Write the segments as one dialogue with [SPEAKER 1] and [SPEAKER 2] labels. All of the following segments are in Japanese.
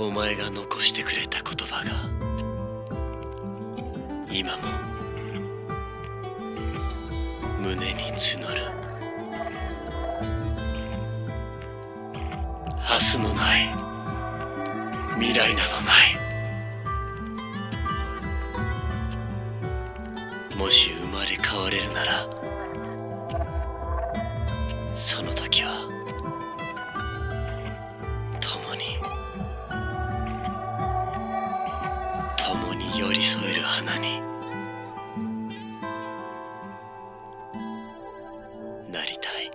[SPEAKER 1] お前が残してくれた言葉が今も胸に募る。明日のない未来などない。もし生まれ変われるならその時は共に寄り添える花になりたい。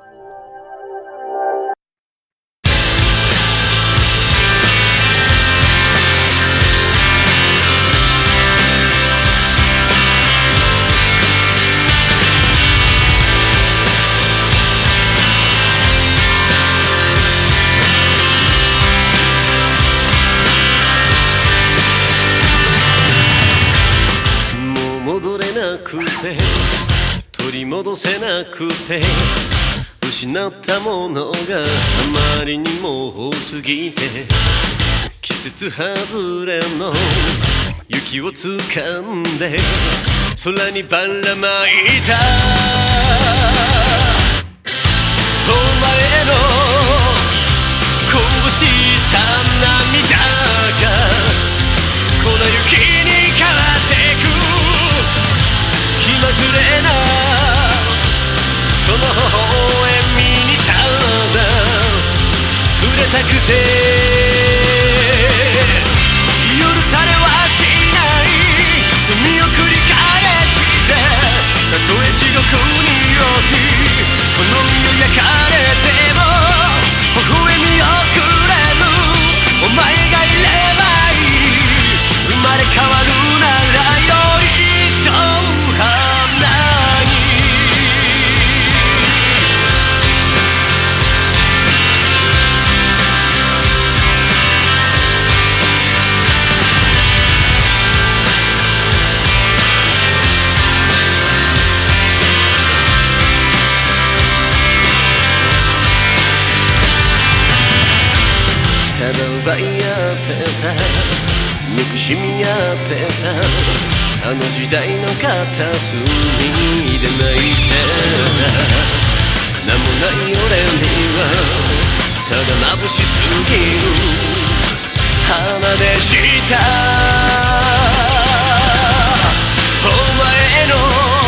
[SPEAKER 2] 取り戻せなくて失ったものがあまりにも多すぎて季節外れの雪をつかんで空にばらまいたお前のこぼした涙が粉雪に変わってく気まぐれなその微笑みにただ触れたくて許されはしない罪を繰り返してたとえ地獄に落ちこの身を焼かれても微笑みをくれるお前がいればいい生まれ変わるなら寄り添う花にただ奪い合ってた憎しみ合ってたあの時代の片隅で泣いてた名もない俺にはただ眩しすぎる花でしたお前の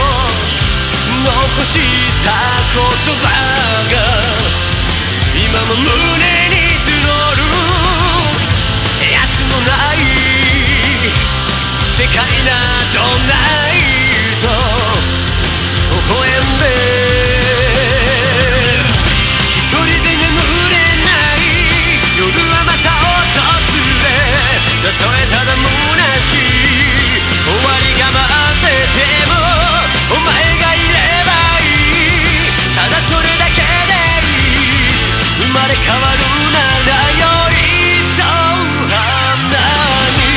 [SPEAKER 2] 残した言葉が今も胸に募る安のない世界などないと微笑んで一人で眠れない夜はまた訪れたとえただ虚しい終わりが待っててもお前がいればいいただそれだけでいい生まれ変わるなら寄り添う花に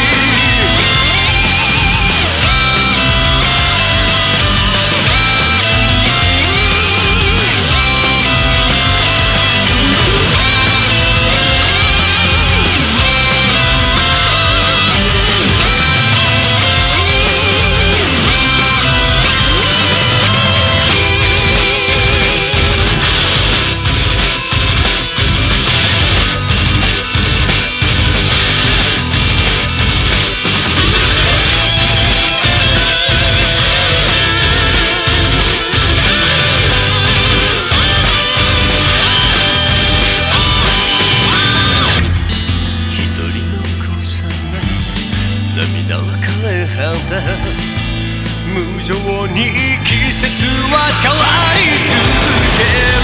[SPEAKER 2] 涙は枯れ果て無情に季節は変わり続ける